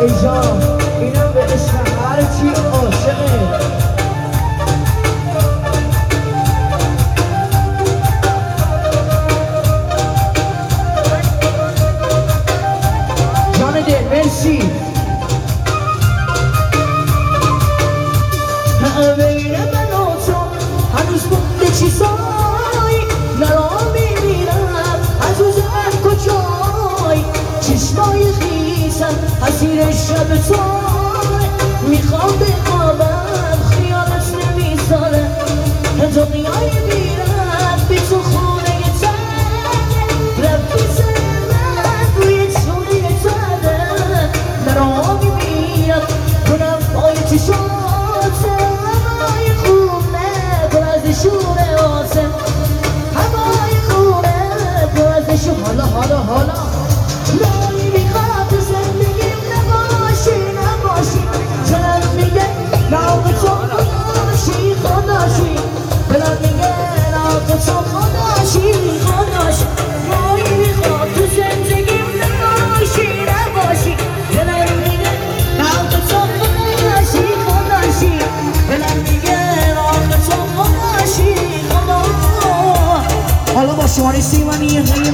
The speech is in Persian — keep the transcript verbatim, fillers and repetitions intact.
ای جان اینم به عشق هرچی عاشقه. جان دل مرسی. بین من و تو هنوز مونده چیزایی نرا میبینم هنوز من کجایی چشمای خیسم حسیر شب تو میخوام بخوابم خیالت نمیذاره دنیای میرم بی تو خونه تنگ رفتی سر من روی چونه تنه نرا میبینم کنم پای چشاتم هوای خونه پر از شونه آسم هوای خونه پر از شونه حالا حالا حالا داری میخواد تو زندگیم نباشی نباشی دلم میگه ناغ تو خوداشی خوداشی دلم میگه ناغ تو خوداشی خوداشی داری میخواد تو زندگیم نباشی نباشی دلم میگه ناغ تو خوداشی خوداشی دلم میگه ناغ تو خوداشی خدا. حالا با شماره سیمانی